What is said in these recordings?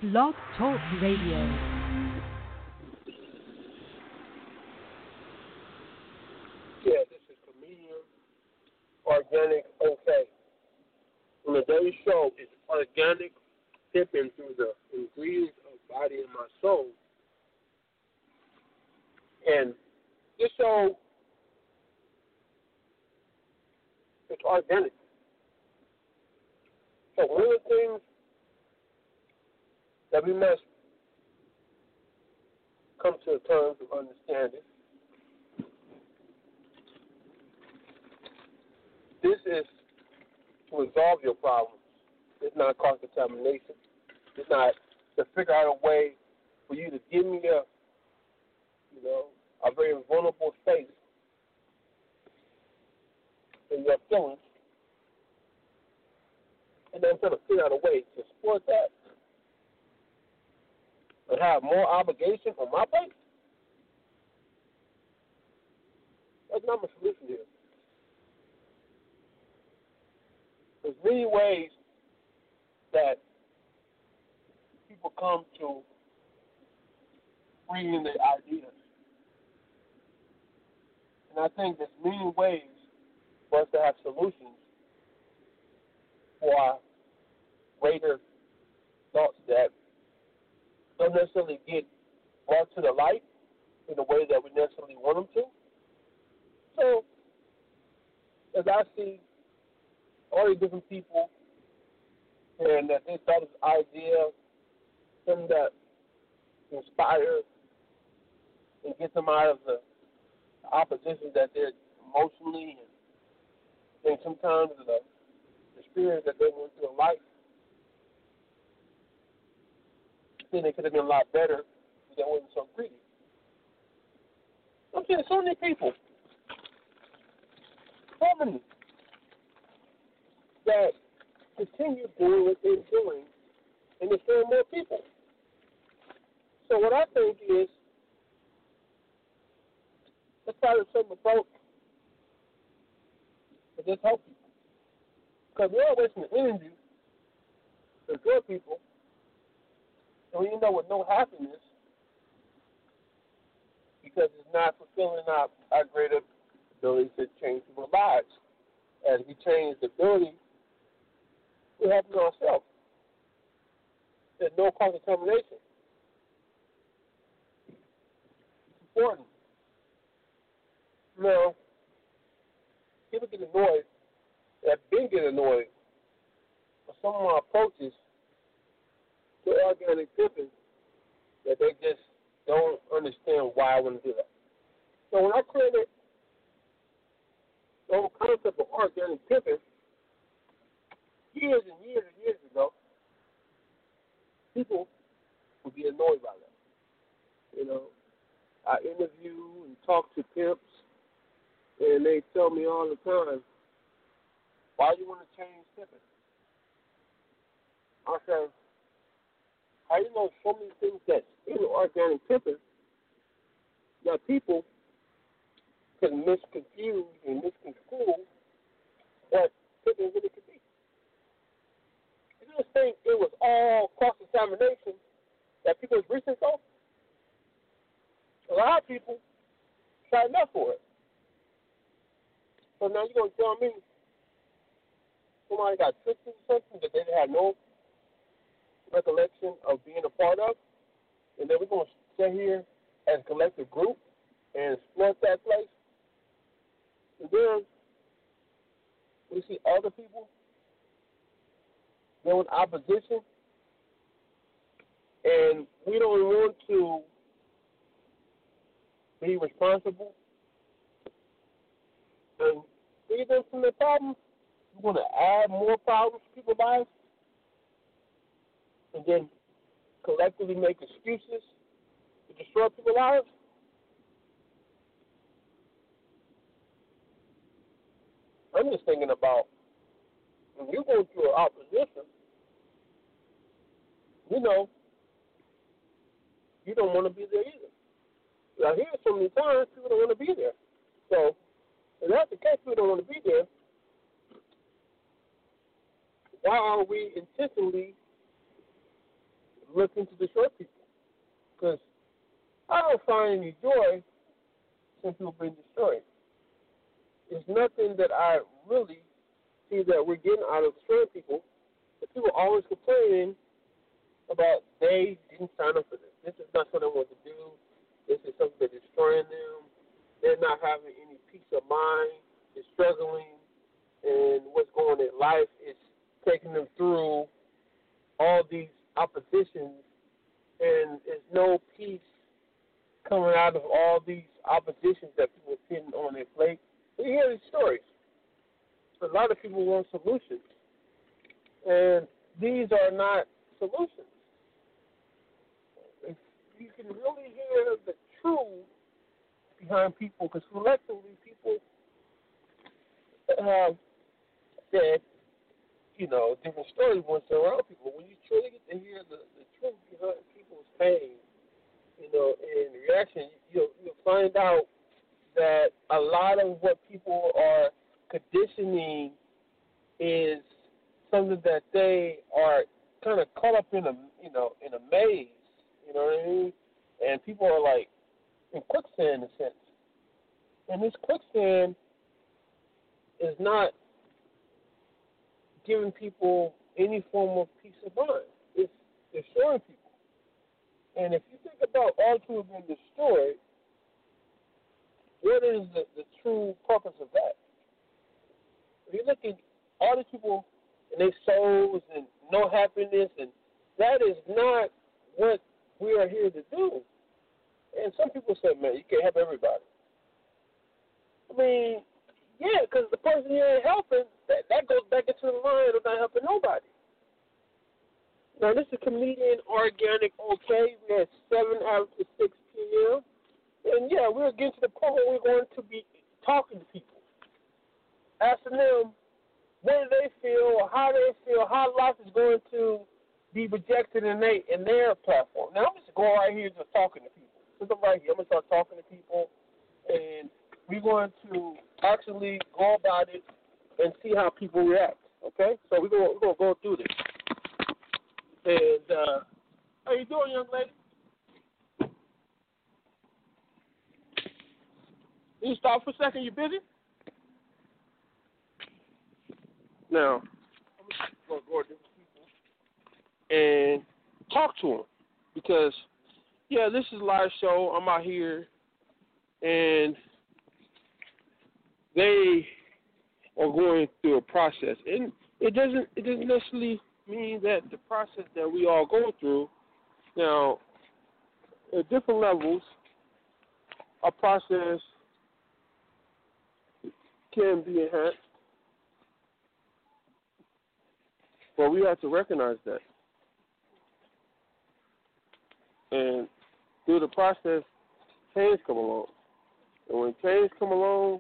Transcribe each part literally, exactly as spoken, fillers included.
Blog Talk Radio. Yeah, this is comedian Organic OK. And today's show is organic dipping through the ingredients of body and my soul. And this show is organic. So one of the things that we must come to terms of understanding, this is to resolve your problems. It's not cross-contamination. It's not to figure out a way for you to give me a, you know, a very vulnerable space in your feelings, and then try to figure out a way to support that and have more obligation on my plate. That's not my solution here. There's many ways that people come to freeing their ideas. And I think there's many ways for us to have solutions for our greater thoughts that don't necessarily get brought to the light in the way that we necessarily want them to. So, as I see all these different people and that they thought this idea, something that inspires and gets them out of the opposition that they're emotionally and, and sometimes the experience that they went through in life. I think they could have been a lot better if they wasn't so greedy. I'm saying so many people, so many, that continue doing what they're doing and destroying more people. So what I think is, let's try to some approach to just help people. Because we're all wasting the energy to good people, and we end up with no happiness because it's not fulfilling our, our greater ability to change people's lives. As we change the ability, we're helping ourselves. There's no cross-contamination. It's important. Now, people get annoyed, have been getting annoyed with some of my approaches to organic dipping that they just don't understand why I want to do that. So when I created the whole concept of organic dipping years and years and years ago, people would be annoyed by that. You know, I interview and talk to pimps, and they tell me all the time, why do you want to change tipping? I say, how you know so many things that's in organic tipping that people can misconfuse and misconstrue what tipping really could be? You just think it was all cross-examination that people was reaching for? A lot of people signed up for it. So now you're going to tell me somebody got tricked into something that they had no recollection of being a part of, and then we're going to sit here as a collective group and exploit that place. And then we see other people doing opposition, and we don't want to be responsible and free them from their problems. We want to add more problems to people's lives and then collectively make excuses to destroy people's lives. I'm just thinking about when you go through an opposition, you know, you don't want to be there either. I hear so many times people don't want to be there. So if that's the case, people don't want to be there, why are we intentionally looking to destroy people. Because I don't find any joy since people being destroyed. There's nothing that I really see that we're getting out of destroying people. But people are always complaining about they didn't sign up for this. This is not something they want to do. This is something that's destroying them. They're not having any peace of mind. They're struggling. And what's going on in life is taking them through all these oppositions. And there's no peace coming out of all these oppositions that people are putting on their plate. We hear these stories. A lot of people want solutions. And these are not solutions. If you can really hear the truth behind people, because collectively people have said, you know, different stories once around people. When you truly get to hear the, the truth behind people's pain, you know, and reaction, you'll, you'll find out that a lot of what people are conditioning is something that they are kind of caught up in a, you know, in a maze, you know what I mean? And people are like in quicksand in a sense. And this quicksand is not giving people any form of peace of mind. It's destroying people. And if you think about all two have been destroyed, what is the, the true purpose of that? If you look at all these people and their souls and no happiness, and that is not what we are here to do. And some people say, man, you can't help everybody. I mean, yeah, because the person you ain't helping, that, that goes back into the line of not helping nobody. Now, this is comedian Organic OK. We had seven hours to six p.m. And, yeah, we're getting to the point where we're going to be talking to people, asking them what do they feel, how they feel, how life is going to be projected in, they, in their platform. Now, I'm just going right here just talking to people. Since I'm right here, I'm going to start talking to people, and we're going to actually go about it and see how people react, okay? So we're going we're going to go through this. And uh, how you doing, young lady? Can you stop for a second? You busy? Now, I'm going to go to different people and talk to them because, yeah, this is a live show. I'm out here, and they are going through a process. And it doesn't it doesn't necessarily mean that the process that we all go through, now, at different levels, our process can be enhanced, but we have to recognize that. And through the process, change come along. And when change come along,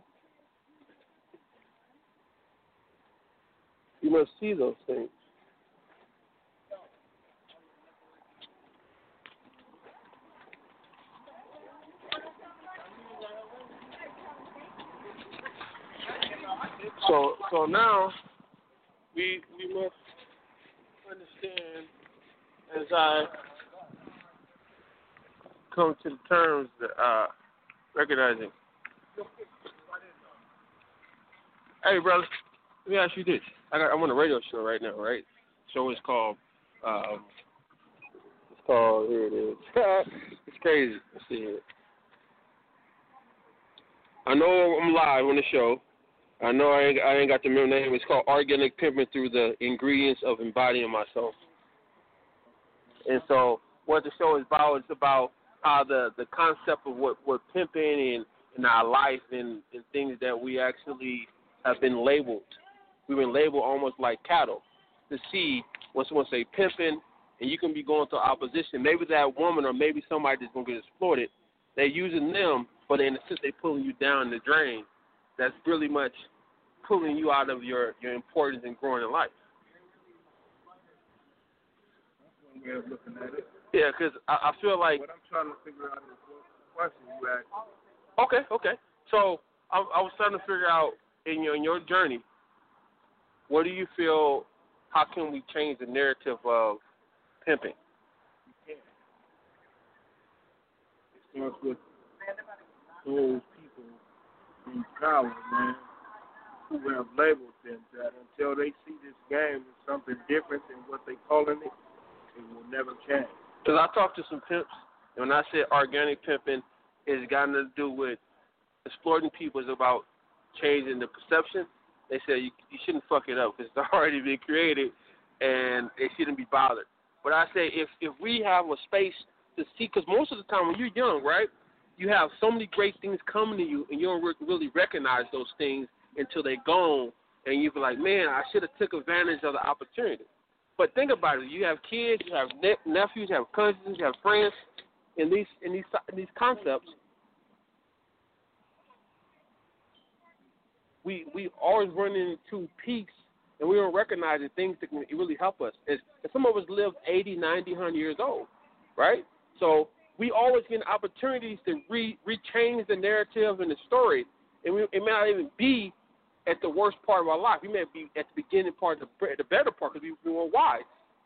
you must see those things. So so now we we must understand as I come to the terms that uh recognizing. Hey brother, let me ask you this. I got I'm on a radio show right now, right? The show is called um it's called here it is. It's crazy. Let's see it. I know I'm live on the show. I know I ain't, I ain't got the real name. It's called Organic Pimping Through the Ingredients of Embodying Myself. And so what the show is about, it's about how the, the concept of what, what pimping and in our life and, and things that we actually have been labeled. We've been labeled almost like cattle to see when someone say pimping and you can be going through opposition. Maybe that woman or maybe somebody that's going to get exploited, they're using them, but in a sense they're pulling you down the drain. That's really much pulling you out of your, your importance and growing in life. One way of looking at it. Yeah, because I, I feel like... What I'm trying to figure out is what question you asked. Okay, okay. So I, I was trying to figure out in your, in your journey, what do you feel, how can we change the narrative of pimping? starts with those people in power, man, who have labeled them that until they see this game as something different than what they calling it, it will never change. Because I talked to some pimps, and when I said organic pimping, it's got nothing to do with exploiting people. It's about changing the perception. They said you, you shouldn't fuck it up because it's already been created, and it shouldn't be bothered. But I say if, if we have a space to see, because most of the time when you're young, right, you have so many great things coming to you, and you don't re- really recognize those things until they're gone, and you be like, man, I should have took advantage of the opportunity. But think about it. You have kids, you have ne- nephews, you have cousins, you have friends in these in these in these concepts. We we always run into peaks, and we don't recognize the things that can really help us. It's, some of us live eighty, ninety, one hundred years old, right? So we always get opportunities to re rechange the narrative and the story, and we, it may not even be at the worst part of our life. We may be at the beginning part, the, the better part, because we, we were wise.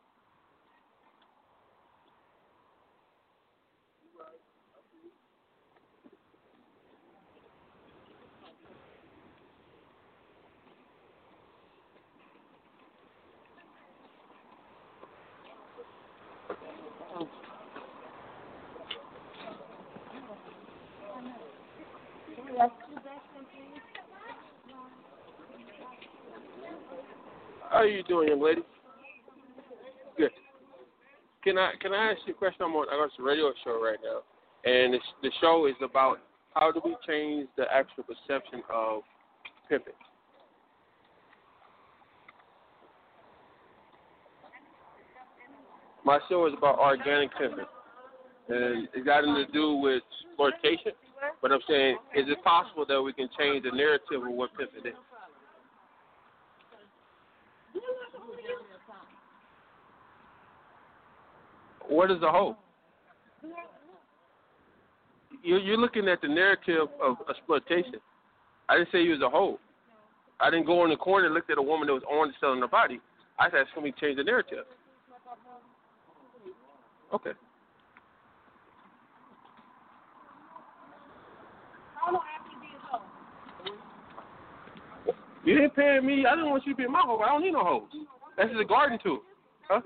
How are you doing, young lady? Good. Can I can I ask you a question? I'm on I got a radio show right now, and it's, the show is about how do we change the actual perception of pimping. My show is about organic pimping, and it got nothing to do with exploitation. But I'm saying, is it possible that we can change the narrative of what pimping is? What is the hope? You're, you're looking at the narrative of exploitation. I didn't say you was a hoe. I didn't go in the corner and looked at a woman that was on selling her body. I said, can we change the narrative? Okay. You didn't pay me. I didn't want you to be my hoe. I don't need no hoes. That's just a garden tool. Huh?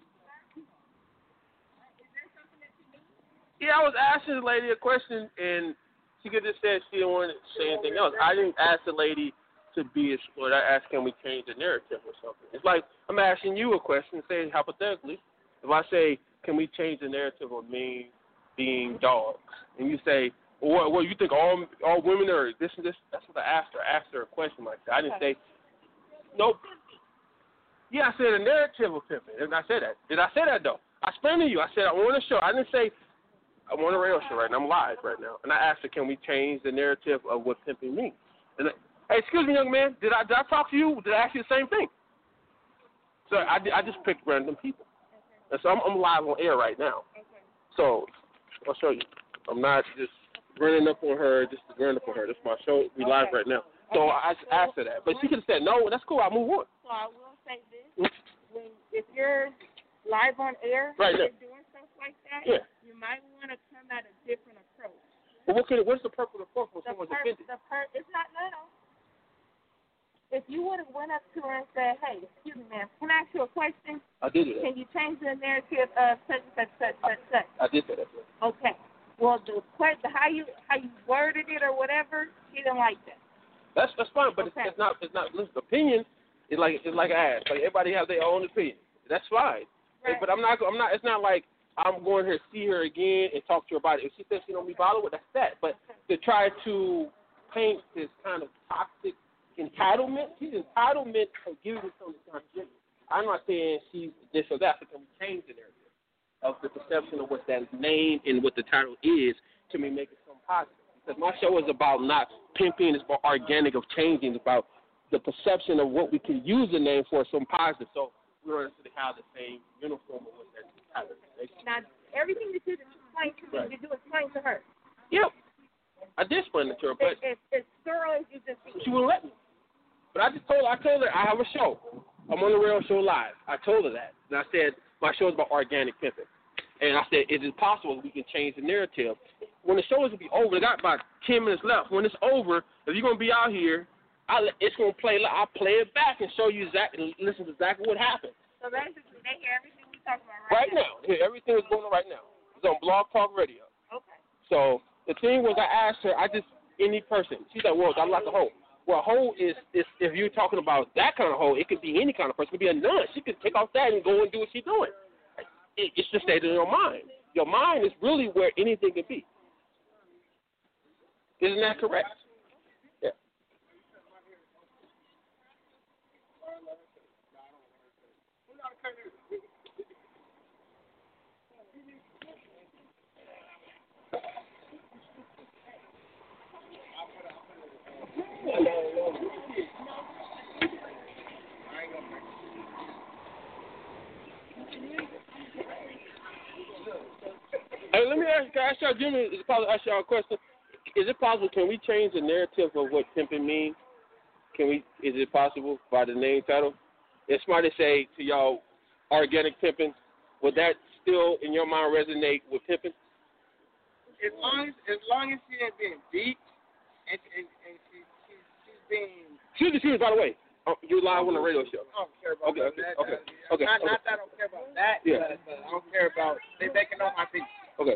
Yeah, I was asking the lady a question, and she could just said she didn't want to say anything else. I didn't ask the lady to be exploited. I asked, can we change the narrative or something? It's like I'm asking you a question, say hypothetically. If I say, can we change the narrative of men being dogs? And you say, well, what, you think all all women are this and this? That's what I asked her. I asked her a question like that. I didn't say, nope. Yeah, I said a narrative of pimping. And I said that. Did I say that, though? I explained to you. I said I want to show. I didn't say, I'm on a radio show right now. I'm live right now. And I asked her, can we change the narrative of what pimping means? And I, hey, excuse me, young man. Did I did I talk to you? Did I ask you the same thing? So I, I just picked random people. And so I'm, I'm live on air right now. So I'll show you. I'm not just running up on her, just running up on her. This is my show. We live right now. So I just asked her that. But she could have said, no, that's cool. I'll move on. So I will say this. When, if you're live on air right and you're doing stuff like that, yeah. you might want to come at a different approach. Well, what could, what's the purpose of the approach when the someone's per, offended? The per, it's not, no, no. If you would have went up to her and said, hey, excuse me, ma'am, can I ask you a question? I did it. Can you change the narrative of such and such, such, such, such? I did that. Okay. Well, the question, how you how you worded it or whatever, she didn't like that. That's that's fine, but okay. it's, it's not it's not listen, opinion. Is like it's like I asked. Like everybody has their own opinion. That's fine. Right. But I'm not I'm not. It's not like I'm going here to see her again and talk to her about it. If she says she don't be bothered with, that's that. But to try to paint this kind of toxic entitlement, she's entitlement of giving me something that's not genuine. I'm not saying she's this or that, but can we change the narrative of the perception of what that name and what the title is to me make it something positive? Because my show is about not pimping, it's about organic of changing, it's about the perception of what we can use the name for something positive. So we don't necessarily have the same uniform of what that title is. Now, everything that you explained to me, right. did you explain to her? Yep. I did explain it to her, but it's as thorough as you just did. She wouldn't let me. But I just told her, I told her I have a show. I'm on the radio show live. I told her that. And I said, my show is about organic pimping. And I said, is it possible we can change the narrative? when the show is gonna be over, they got about ten minutes left. When it's over, if you're gonna be out here, I it's gonna play. I'll play it back and show you exactly, listen to exactly what happened. So basically, they hear everything we talking about Right right, now, here, everything is going on right now. It's on Blog Talk Radio. Okay. So the thing was, I asked her, I just any person. She's like, well, I like a hoe. Well, a hoe is, is if you're talking about that kind of hoe, it could be any kind of person. It could be a nun. She could take off that and go and do what she's doing. It, it's just stayed in your mind. Your mind is really where anything can be. Isn't that correct? Yeah. Hey, let me ask, can I ask y'all, Jimmy, is it possible to ask y'all a question? Is it possible, can we change the narrative of what pimping means? Can we, is it possible by the name title? If somebody say to y'all, organic pimping, would that still, in your mind, resonate with pimping? As long as, as long as she ain't being beat, and, and, and she, she, she's being... Excuse me, excuse me, by the way. Oh, you live on the radio show. I don't care about okay, okay, that. Okay, uh, okay, not, okay. not that I don't care about that, Yeah. but, but I don't care about... They making on my feet. Okay.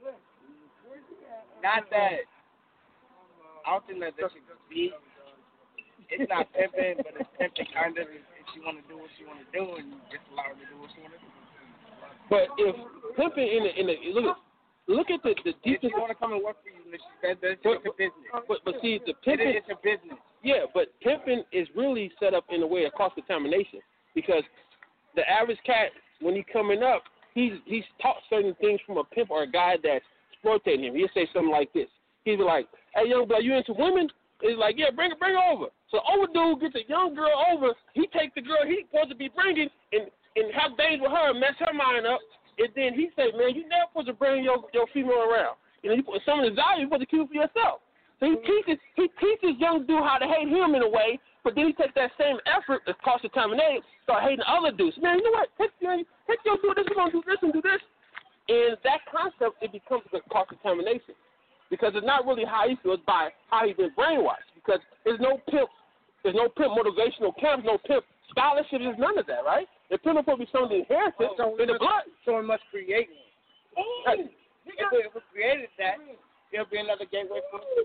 Not that... I don't think that that should be... It's not pimping, but it's pimping kind of if she want to do what she want to do, and you just allow her to do what she want to do. But if pimping in the... In the look, look at the, the If deepest... she want to come and work for you, that, that's But, it's a business. but, but see, the It pimping... is, it's a business. Yeah, but pimping is really set up in a way of cross-contamination because the average cat, when he's coming up, he's he's taught certain things from a pimp or a guy that's exploiting him. He'll say something like this. He'll be like, hey, young boy, you into women? He's like, yeah, bring her, bring her over. So old dude gets a young girl over. He takes the girl he's supposed to be bringing and, and have days with her and mess her mind up. And then he say, man, you never supposed to bring your, your female around. You know, you put some of the value, you're supposed to keep it for yourself. So he teaches he teaches young dude how to hate him in a way, but then he takes that same effort that's cross-contaminated, start hating other dudes. Man, you know what? Take your take your dude this, we're gonna do this and do this. And that concept, it becomes a cross-contamination. Because it's not really how he feels, by how he's been brainwashed. Because there's no pimp, there's no pimp motivational camps, no pimp scholarship, there's none of that, right? The pimp will be something inherited So in the blood. Someone must create one. If we, if we created that, there'll be another gateway for us.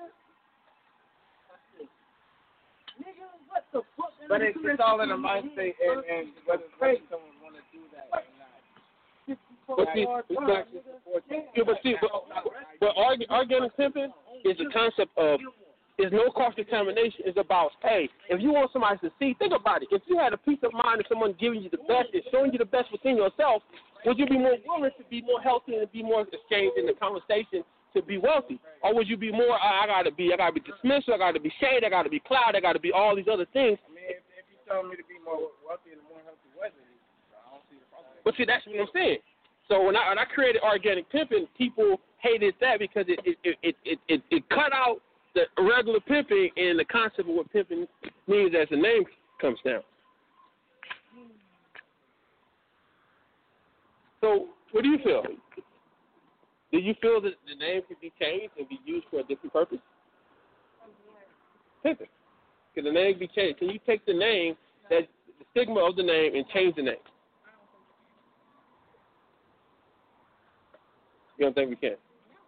But it's, it's all in the mind state and, and whether someone want to do that or not. But see, but, yeah, but, see, but, but org- organic pimping is the concept of, is no cross-contamination. It's about, hey, if you want somebody to see, think about it. If you had a peace of mind of someone giving you the best and showing you the best within yourself, would you be more willing to be more healthy and be more exchanged in the conversation to be wealthy? Or would you be more, I, I gotta be, I gotta be dismissed, I gotta be shade, I gotta be cloud, I gotta be all these other things. I mean, if, if you're telling me to be more wealthy and more healthy, what is it? I don't see the problem. But see, that's what I'm saying. So when I when I created organic pimping, people hated that because it it it it, it, it cut out the regular pimping and the concept of what pimping means as the name comes down. So what do you feel? Do you feel that the name could be changed and be used for a different purpose? Pimping. Can the name be changed? Can you take the name, that the stigma of the name, and change the name? You don't think we can?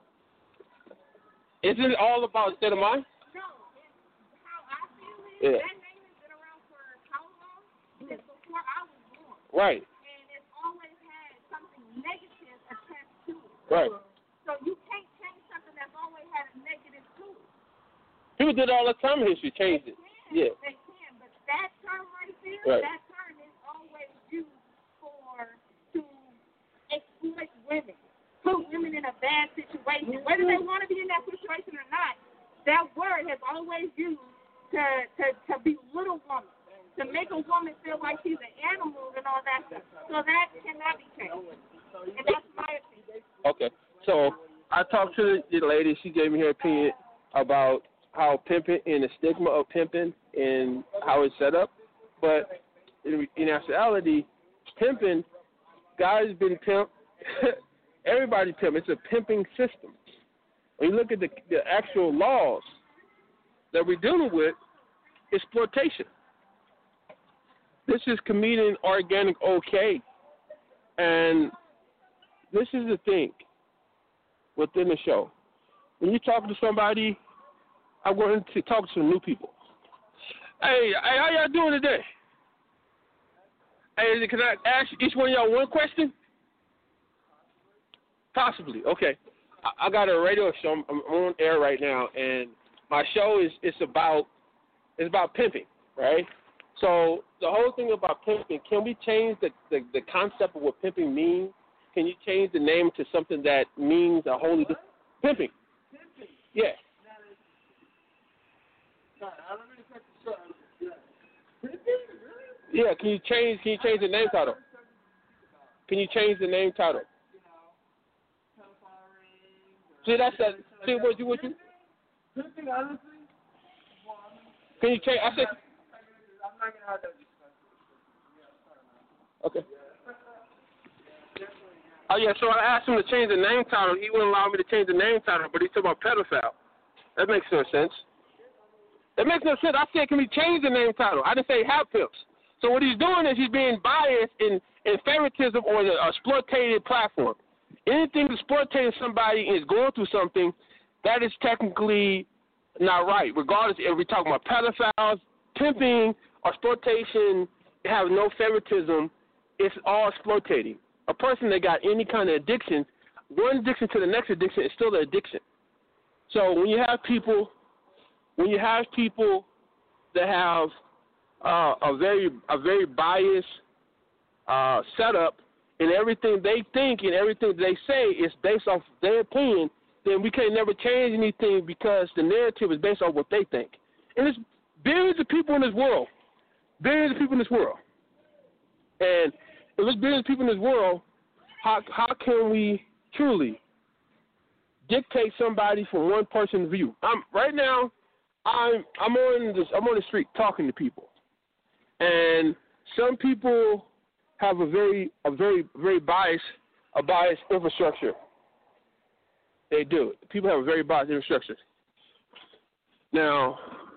Isn't it all about state of mind? No, it's how I feel it. Yeah. That name has been around for how long? Since before I was born. Right. And it's always had something negative attached to it. Right. So you can't change something that's always had a negative to it. People did it all the time in history, changed it. They can, Yeah. They can, but that term right there, Right. that term is always used for to exploit women. Put women in a bad situation. Whether they want to be in that situation or not, that word has always used to, to, to belittle women, to make a woman feel like she's an animal and all that stuff. So that cannot be changed. And that's my opinion. Okay. So I talked to the lady. She gave me her opinion about how pimping and the stigma of pimping and how it's set up. But in, in actuality, pimping, guys been pimped. Everybody pimp. It's a pimping system. when you look at the, the actual laws that we're dealing with, exploitation. This is comedian organic okay. And this is the thing within the show. When you talk to somebody, I'm going to talk to some new people. Hey, hey, how y'all doing today? Hey, can I ask each one of y'all one question? Possibly. Okay. I, I got a radio show. I'm, I'm on air right now, and my show is it's about it's about pimping, right? So the whole thing about pimping, can we change the, the, the concept of what pimping means? Can you change the name to something that means a wholly different pimping? Pimping. Yeah. Yeah, can you change can you change the name title? Can you change the name title? See that's that see what you what you Can you change I said Okay. Oh yeah, so I asked him to change the name title. He wouldn't allow me to change the name title, but he talked about pedophile. That makes no sense. That makes no sense. I said, can we change the name title? I didn't say have pimps. So what he's doing is he's being biased in, in favoritism on the exploitative platform. Anything exploitating somebody is going through something, that is technically not right. Regardless if we're talking about pedophiles, pimping, or exploitation, have no favoritism. It's all exploitating. A person that got any kind of addiction, one addiction to the next addiction is still an addiction. So when you have people, when you have people that have uh, a very a very biased uh, setup, and everything they think and everything they say is based off their opinion, then we can never change anything because the narrative is based on what they think. And there's billions of people in this world, billions of people in this world, and if there's billions of people in this world, how how can we truly dictate somebody from one person's view? I'm right now. I'm I'm on this. I'm on the street talking to people, and some people have a very a very very biased a biased infrastructure. They do. People have a very biased infrastructure. Now,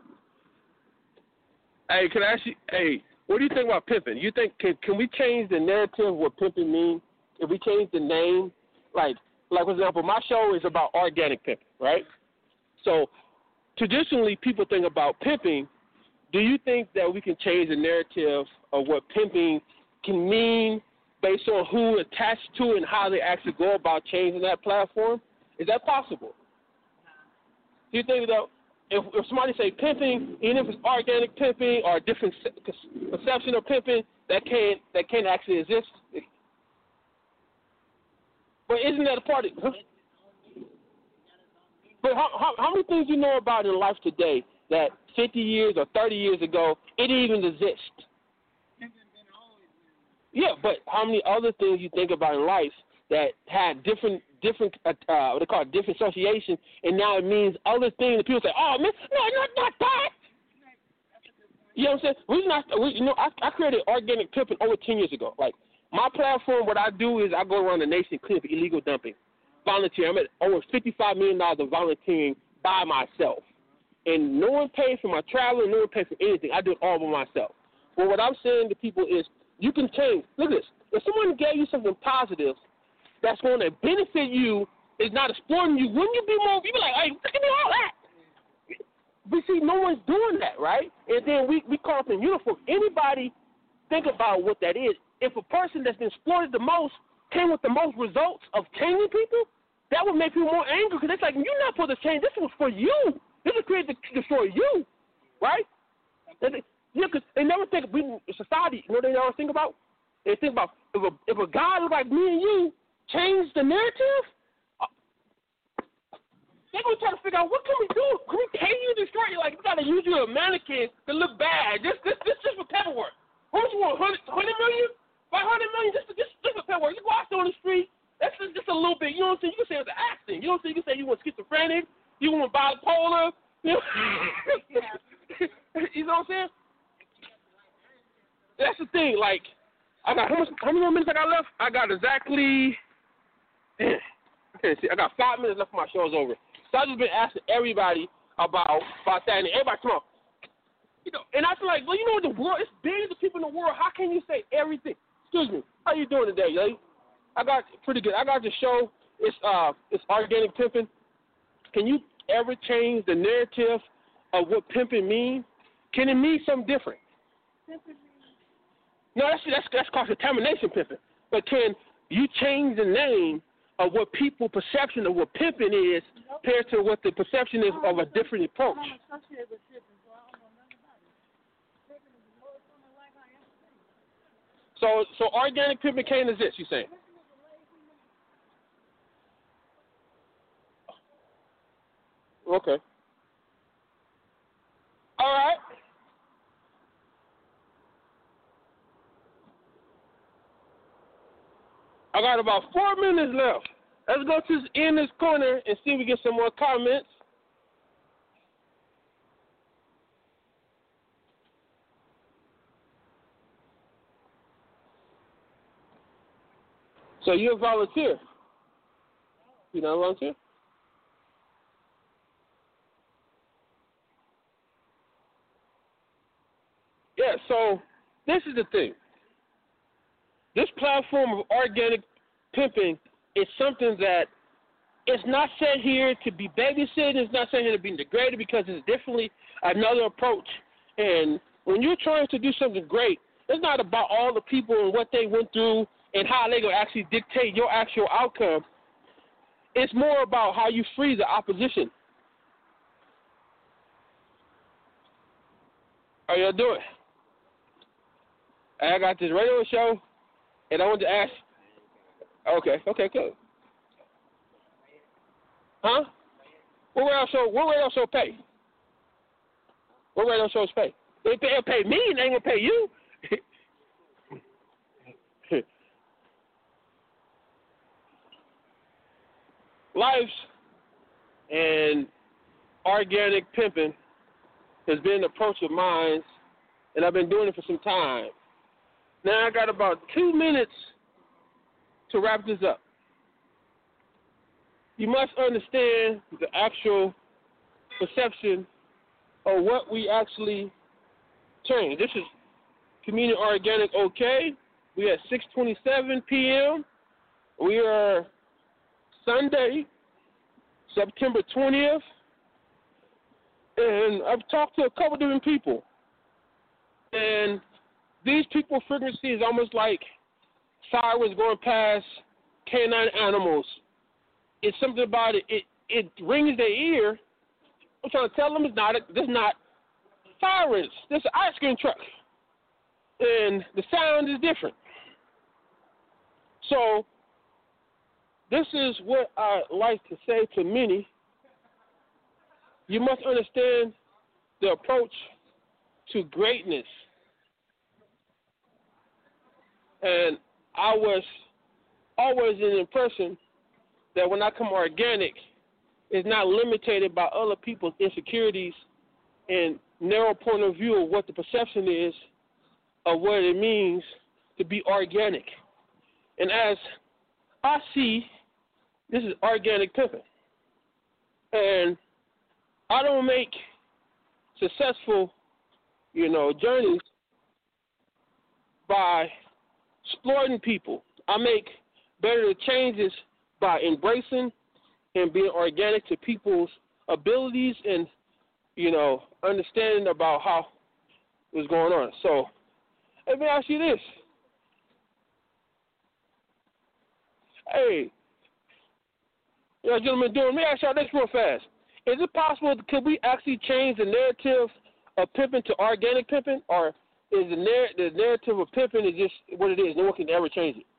hey, can I ask you? Hey, what do you think about pimping? You think can can we change the narrative of what pimping means? If we change the name, like like for example, my show is about organic pimping, right? So traditionally, people think about pimping. Do you think that we can change the narrative of what pimping can mean based on who attached to it and how they actually go about changing that platform? Is that possible? Do you think that if, if somebody say pimping, even if it's organic pimping or a different perception of pimping, that can't that can't actually exist? But isn't that a part of huh? But how, how, how many things you know about in life today that fifty years or thirty years ago, it didn't even exist? Yeah, but how many other things you think about in life that had different, different uh, what they call it, different association, and now it means other things that people say, oh, man, no, not, not that. You know what I'm saying? We not, we, you know, I, I created organic pimping over ten years ago. Like, my platform, what I do is I go around the nation cleaning for illegal dumping. Volunteer. I'm at over fifty-five million dollars of volunteering by myself. And no one pays for my travel, no one pays for anything. I do it all by myself. But what I'm saying to people is you can change. Look at this. If someone gave you something positive that's going to benefit you, is not exploiting you, wouldn't you be more, you'd be like, hey, look at me all that. But see, no one's doing that, right? And then we, we call them uniform. Anybody think about what that is. If a person that's been exploited the most came with the most results of changing people, that would make people more angry because it's like, you're not supposed to change. This was for you. This was created to destroy you, right? They, yeah, because they never think, we, society, you know what they always think about? They think about, if a, if a guy like me and you change the narrative, uh, they're going to try to figure out, what can we do? Can we pay you to destroy you? Like, we got to use you as a mannequin to look bad. This this this just for paperwork. How much you want, one hundred million? five hundred million? Just, just, just for paperwork. You go out there on the street, that's just, just a little bit. You know what I'm saying? You can say it's an accident. You know what I'm saying? You can say you want schizophrenic, you want bipolar. You know, you know what I'm saying? That's the thing. Like, I got how much? How many more minutes I got left? I got exactly. I can't see. I got five minutes left for my show's over. So I've just been asking everybody about about that, and everybody come on. You know, and I feel like, well, you know, the world, it's billions of people in the world. How can you say everything? Excuse me. How you doing today, lady? I got pretty good. I got the show. It's uh, it's organic pimping. Can you ever change the narrative of what pimping means? Can it mean something different? No, that's that's that's called contamination pimping. But can you change the name of what people perception of what pimping is compared to what the perception is of a different approach? So, so organic pimping came as this, you saying? Okay. All right. I got about four minutes left. Let's go to this, in this corner and see if we get some more comments. So you're a volunteer. You not a volunteer? Yeah, so this is the thing. This platform of organic pimping is something that it's not set here to be babysitted. It's not set here to be degraded because it's differently another approach. And when you're trying to do something great, it's not about all the people and what they went through and how they going to actually dictate your actual outcome. It's more about how you free the opposition. How y'all doing? I got this radio show, and I want to ask. Okay, okay, good. Huh? What radio show? What radio show pay? What radio shows pay? They pay, they pay me, and they ain't gonna pay you. Life's and organic pimping has been an approach of mine, and I've been doing it for some time. Now I got about two minutes to wrap this up. You must understand the actual perception of what we actually change. This is Community Organic OK. We at six twenty-seven p.m. We are Sunday, September twentieth. And I've talked to a couple different people. And these people frequency is almost like sirens going past canine animals. It's something about it. It it rings their ear. I'm trying to tell them it's not. This not sirens. This is an ice cream truck, and the sound is different. So this is what I like to say to many. You must understand the approach to greatness. And I was always in the impression that when I come organic, it's not limited by other people's insecurities and narrow point of view of what the perception is of what it means to be organic. And as I see, this is organic pimping. And I don't make successful, you know, journeys by exploiting people. I make better changes by embracing and being organic to people's abilities and, you know, understanding about how what's going on. So let me ask you this. Hey, you know, gentlemen, doing, let me ask y'all this real fast. Is it possible, could we actually change the narrative of pimping to organic pimping, or is the, narr- the narrative of pimping is just what it is? No one can ever change it.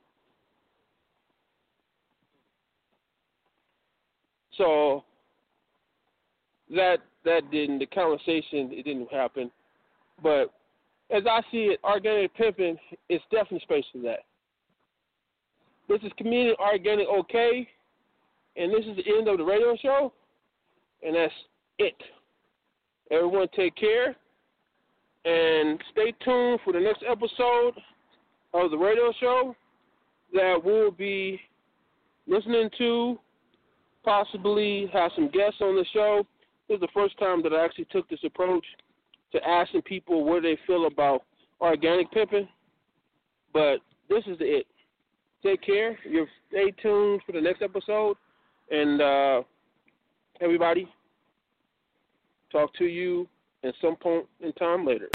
So that that didn't, the conversation, it didn't happen. But as I see it, organic pimping is definitely space for that. This is Community Organic OK, and this is the end of the radio show, and that's it. Everyone take care, and stay tuned for the next episode of the radio show that we'll be listening to possibly have some guests on the show. This is the first time that I actually took this approach to asking people what they feel about organic pimping. But this is it. Take care. You're stay tuned for the next episode. And uh, everybody, talk to you at some point in time later.